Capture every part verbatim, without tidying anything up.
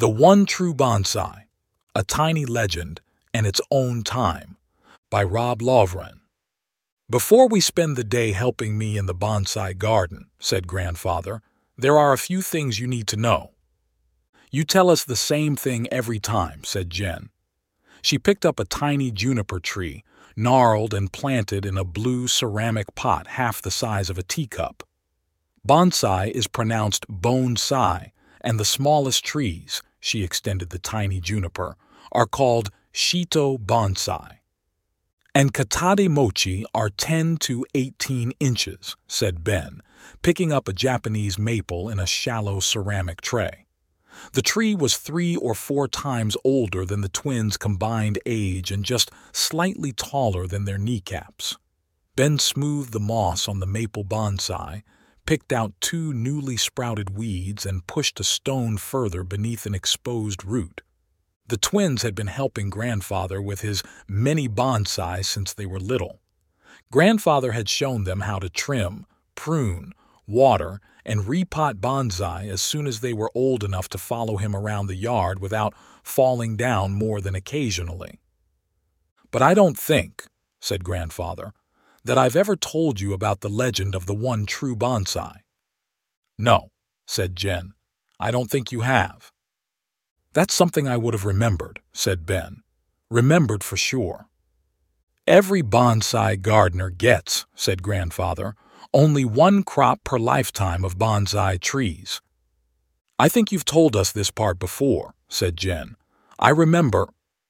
The One True Bonsai, A Tiny Legend and Its Own Time, by Rob Lovren. "Before we spend the day helping me in the bonsai garden," said Grandfather, "there are a few things you need to know." "You tell us the same thing every time," said Jen. She picked up a tiny juniper tree, gnarled and planted in a blue ceramic pot half the size of a teacup. Bonsai is pronounced bone-sai, and the smallest trees, she extended the tiny juniper, are called shito bonsai. "And katade mochi are ten to eighteen inches," said Ben, picking up a Japanese maple in a shallow ceramic tray. The tree was three or four times older than the twins' combined age and just slightly taller than their kneecaps. Ben smoothed the moss on the maple bonsai, picked out two newly sprouted weeds, and pushed a stone further beneath an exposed root. The twins had been helping Grandfather with his many bonsai since they were little. Grandfather had shown them how to trim, prune, water, and repot bonsai as soon as they were old enough to follow him around the yard without falling down more than occasionally. "But I don't think," said Grandfather, "that I've ever told you about the legend of the one true bonsai." "No," said Jen, "I don't think you have." "That's something I would have remembered," said Ben. "Remembered for sure." "Every bonsai gardener gets," said Grandfather, "only one crop per lifetime of bonsai trees." "I think you've told us this part before," said Jen. "I remember—"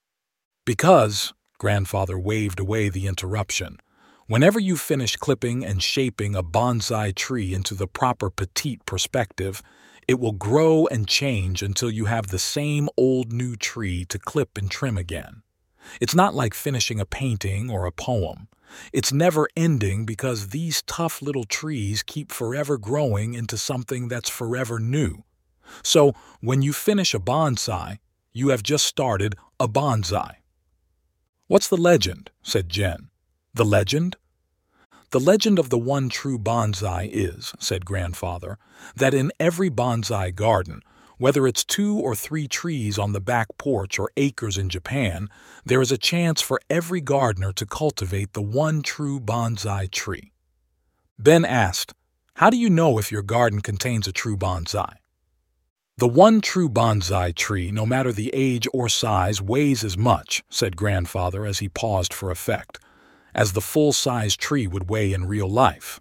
"Because," Grandfather waved away the interruption, "whenever you finish clipping and shaping a bonsai tree into the proper petite perspective, it will grow and change until you have the same old new tree to clip and trim again. It's not like finishing a painting or a poem. It's never ending because these tough little trees keep forever growing into something that's forever new. So when you finish a bonsai, you have just started a bonsai." "What's the legend?" said Jen. "The legend?" "The legend of the one true bonsai is," said Grandfather, "that in every bonsai garden, whether it's two or three trees on the back porch or acres in Japan, there is a chance for every gardener to cultivate the one true bonsai tree." Ben asked, "How do you know if your garden contains a true bonsai?" "The one true bonsai tree, no matter the age or size, weighs as much," said Grandfather as he paused for effect, "as the full-size tree would weigh in real life."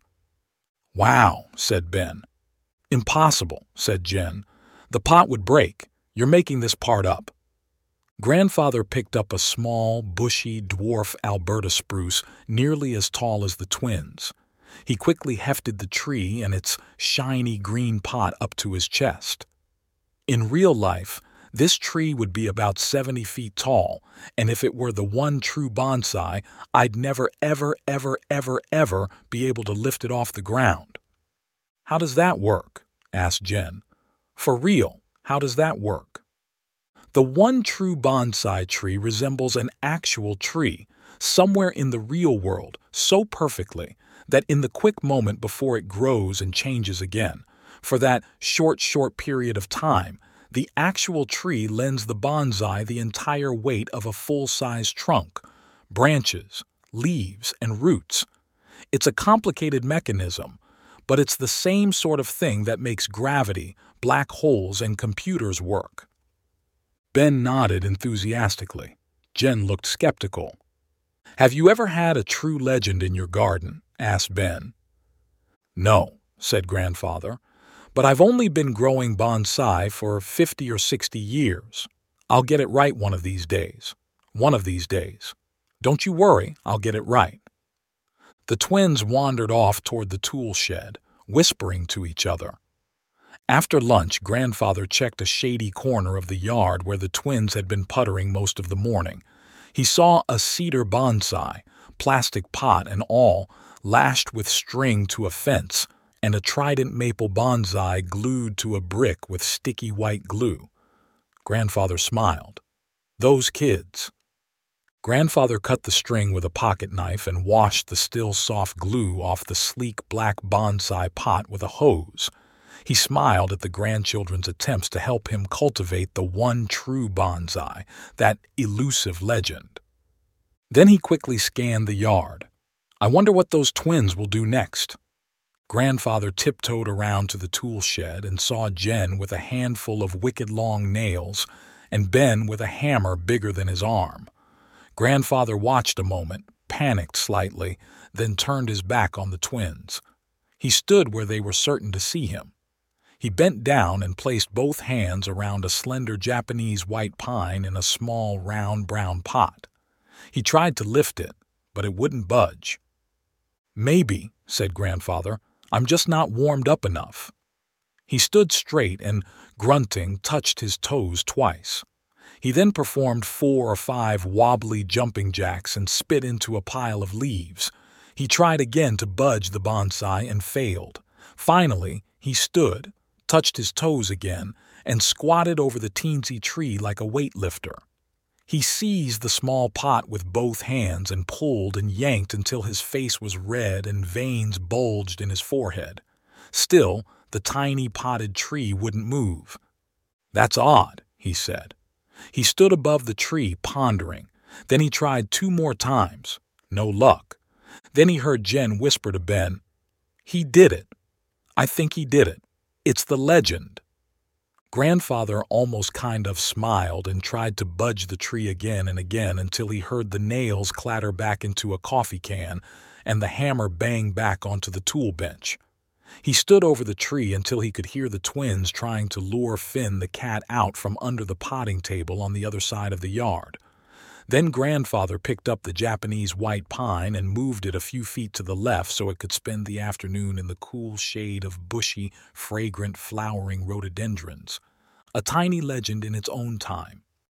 "Wow," said Ben. "Impossible," said Jen. "The pot would break. You're making this part up." Grandfather picked up a small, bushy, dwarf Alberta spruce nearly as tall as the twins. He quickly hefted the tree and its shiny green pot up to his chest. In real life, this tree would be about seventy feet tall, and if it were the one true bonsai, I'd never, ever, ever, ever, ever be able to lift it off the ground. "How does that work?" asked Jen. "For real, how does that work?" "The one true bonsai tree resembles an actual tree, somewhere in the real world, so perfectly that in the quick moment before it grows and changes again, for that short, short period of time, the actual tree lends the bonsai the entire weight of a full-size trunk, branches, leaves, and roots. It's a complicated mechanism, but it's the same sort of thing that makes gravity, black holes, and computers work." Ben nodded enthusiastically. Jen looked skeptical. "Have you ever had a true legend in your garden?" asked Ben. "No," said Grandfather, "but I've only been growing bonsai for fifty or sixty years. I'll get it right one of these days. One of these days. Don't you worry, I'll get it right." The twins wandered off toward the tool shed, whispering to each other. After lunch, Grandfather checked a shady corner of the yard where the twins had been puttering most of the morning. He saw a cedar bonsai, plastic pot and all, lashed with string to a fence, and a trident maple bonsai glued to a brick with sticky white glue. Grandfather smiled. Those kids. Grandfather cut the string with a pocket knife and washed the still soft glue off the sleek black bonsai pot with a hose. He smiled at the grandchildren's attempts to help him cultivate the one true bonsai, that elusive legend. Then he quickly scanned the yard. I wonder what those twins will do next. Grandfather tiptoed around to the tool shed and saw Jen with a handful of wicked long nails and Ben with a hammer bigger than his arm. Grandfather watched a moment, panicked slightly, then turned his back on the twins. He stood where they were certain to see him. He bent down and placed both hands around a slender Japanese white pine in a small round brown pot. He tried to lift it, but it wouldn't budge. "Maybe," said Grandfather, "I'm just not warmed up enough." He stood straight and, grunting, touched his toes twice. He then performed four or five wobbly jumping jacks and spit into a pile of leaves. He tried again to budge the bonsai and failed. Finally, he stood, touched his toes again, and squatted over the teensy tree like a weightlifter. He seized the small pot with both hands and pulled and yanked until his face was red and veins bulged in his forehead. Still, the tiny potted tree wouldn't move. "That's odd," he said. He stood above the tree, pondering. Then he tried two more times. No luck. Then he heard Jen whisper to Ben, "He did it. I think he did it. It's the legend." Grandfather almost kind of smiled and tried to budge the tree again and again until he heard the nails clatter back into a coffee can and the hammer bang back onto the tool bench. He stood over the tree until he could hear the twins trying to lure Finn the cat out from under the potting table on the other side of the yard. Then Grandfather picked up the Japanese white pine and moved it a few feet to the left so it could spend the afternoon in the cool shade of bushy, fragrant, flowering rhododendrons. A tiny legend in its own time.